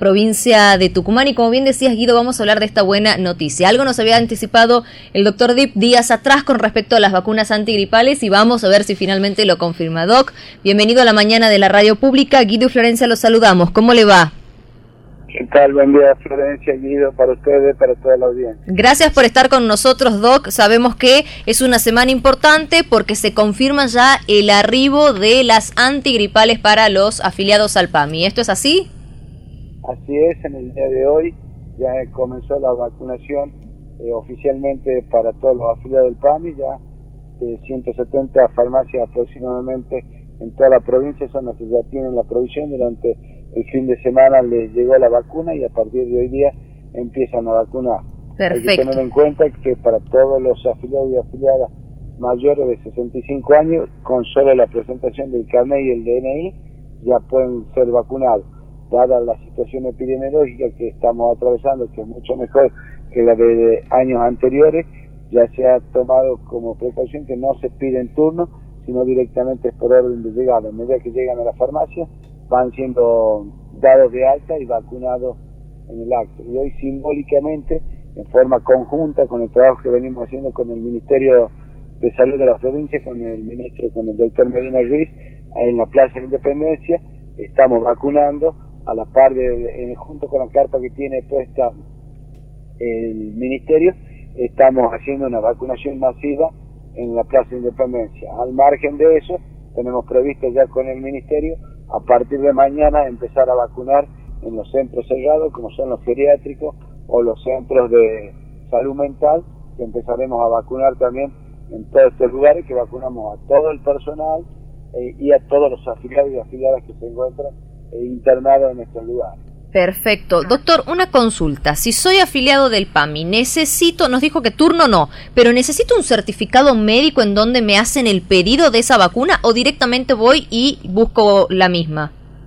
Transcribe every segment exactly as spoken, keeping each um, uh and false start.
provincia de Tucumán y como bien decías, Guido, vamos a hablar de esta buena noticia. Algo nos había anticipado el doctor Dip días atrás con respecto a las vacunas antigripales y vamos a ver si finalmente lo confirma. Doc, bienvenido a la mañana de la radio pública. Guido y Florencia los saludamos. ¿Cómo le va? ¿Qué tal? Buen día, Florencia, Guido, para ustedes, para toda la audiencia. Gracias por estar con nosotros, Doc. Sabemos que es una semana importante porque se confirma ya el arribo de las antigripales para los afiliados al PAMI. ¿Esto es así? Así es, en el día de hoy ya comenzó la vacunación eh, oficialmente para todos los afiliados del PAMI, ya eh, ciento setenta farmacias aproximadamente en toda la provincia son las que ya tienen la provisión. Durante el fin de semana les llegó la vacuna y a partir de hoy día empiezan a vacunar. Perfecto. Hay que tener en cuenta que para todos los afiliados y afiliadas mayores de sesenta y cinco años, con solo la presentación del carnet y el D N I, ya pueden ser vacunados. Dada la situación epidemiológica que estamos atravesando, que es mucho mejor que la de años anteriores, ya se ha tomado como precaución que no se pide en turno, sino directamente por orden de llegada. A medida que llegan a la farmacia, van siendo dados de alta y vacunados en el acto. Y hoy simbólicamente, en forma conjunta, con el trabajo que venimos haciendo con el Ministerio de Salud de la provincia, con el ministro, con el doctor Medina Ruiz, en la Plaza de la Independencia, estamos vacunando a la par de, eh, junto con la carpa que tiene puesta el Ministerio, estamos haciendo una vacunación masiva en la Plaza de Independencia. Al margen de eso, tenemos previsto ya con el Ministerio, a partir de mañana, empezar a vacunar en los centros cerrados, como son los geriátricos o los centros de salud mental, que empezaremos a vacunar también en todos estos lugares, que vacunamos a todo el personal eh, y a todos los afiliados y afiliadas que se encuentran eh, internados en estos lugares. Perfecto. Doctor, una consulta. Si soy afiliado del PAMI, necesito, nos dijo que turno no, pero necesito un certificado médico en donde me hacen el pedido de esa vacuna o directamente voy y busco la misma.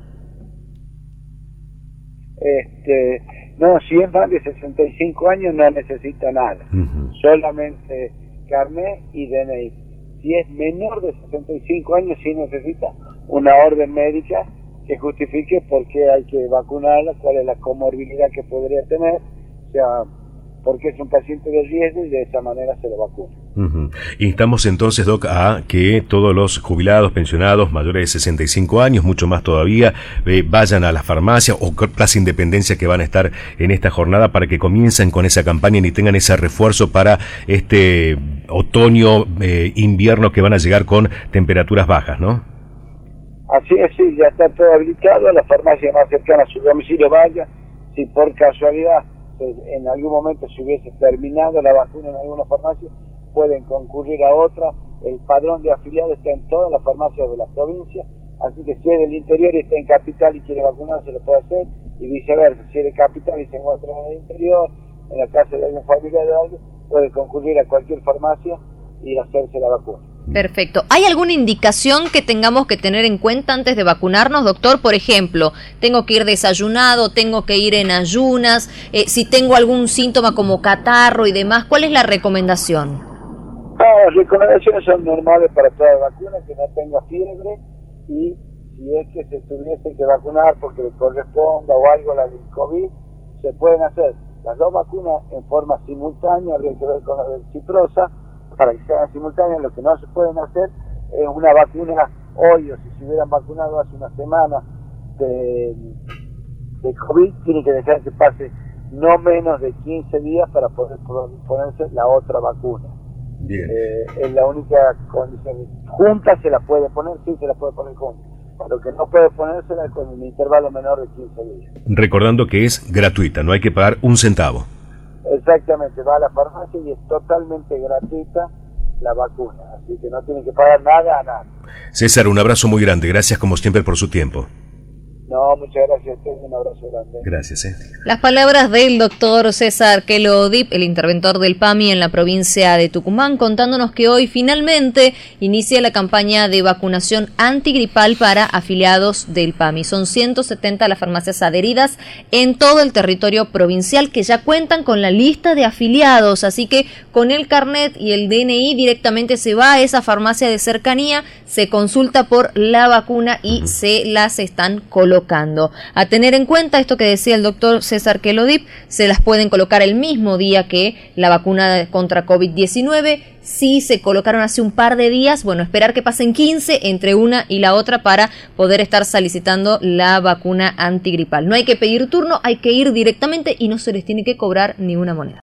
Este, no, si es más de sesenta y cinco años no necesita nada, uh-huh. Solamente carnet y D N I. Si es menor de sesenta y cinco años sí necesita una orden médica que justifique por qué hay que vacunarla, cuál es la comorbilidad que podría tener, o sea, porque es un paciente de riesgo y de esa manera se lo vacuna. Uh-huh. Instamos entonces, Doc, a que todos los jubilados, pensionados, mayores de sesenta y cinco años, mucho más todavía, eh, vayan a la farmacia o Plaza Independencia que van a estar en esta jornada para que comiencen con esa campaña y tengan ese refuerzo para este otoño, eh, invierno que van a llegar con temperaturas bajas, ¿no? Así es, sí, ya está todo habilitado, a la farmacia más cercana a su domicilio vaya. Si por casualidad pues, en algún momento se hubiese terminado la vacuna en alguna farmacia, pueden concurrir a otra. El padrón de afiliados está en todas las farmacias de la provincia, así que si es del interior y está en capital y quiere vacunarse, lo puede hacer, y viceversa, si es de capital y se encuentra en el interior, en la casa de algún familiar de alguien, puede concurrir a cualquier farmacia y hacerse la vacuna. Perfecto. ¿Hay alguna indicación que tengamos que tener en cuenta antes de vacunarnos, doctor? Por ejemplo, ¿tengo que ir desayunado? ¿Tengo que ir en ayunas? Eh, si tengo algún síntoma como catarro y demás, ¿cuál es la recomendación? No, las recomendaciones son normales para todas las vacunas, que no tenga fiebre y si es que se tuviese que vacunar porque le corresponda o algo a la del COVID, se pueden hacer las dos vacunas en forma simultánea, habría que ver con la reciprosa, para que sean simultáneas. Lo que no se pueden hacer es una vacuna hoy, o si se hubieran vacunado hace una semana de, de COVID, tiene que dejar que pase no menos de quince días para poder ponerse la otra vacuna. Bien. Eh, es la única condición. Junta se la puede poner, sí se la puede poner junta. Lo que no puede ponérsela es con un intervalo menor de quince días. Recordando que es gratuita, no hay que pagar un centavo. Exactamente, va a la farmacia y es totalmente gratuita la vacuna, así que no tienen que pagar nada a nada. César, un abrazo muy grande, gracias como siempre por su tiempo. No, muchas gracias a ustedes, un abrazo grande. Gracias. Eh. Las palabras del doctor César Quelo Dip, el interventor del PAMI en la provincia de Tucumán, contándonos que hoy finalmente inicia la campaña de vacunación antigripal para afiliados del PAMI. Son ciento setenta las farmacias adheridas en todo el territorio provincial que ya cuentan con la lista de afiliados, así que con el carnet y el D N I directamente se va a esa farmacia de cercanía, se consulta por la vacuna y uh-huh. se las están colocando. colocando. A tener en cuenta esto que decía el doctor César Quelodip, se las pueden colocar el mismo día que la vacuna contra COVID diecinueve. Si se colocaron hace un par de días, bueno, esperar que pasen quince entre una y la otra para poder estar solicitando la vacuna antigripal. No hay que pedir turno, hay que ir directamente y no se les tiene que cobrar ni una moneda.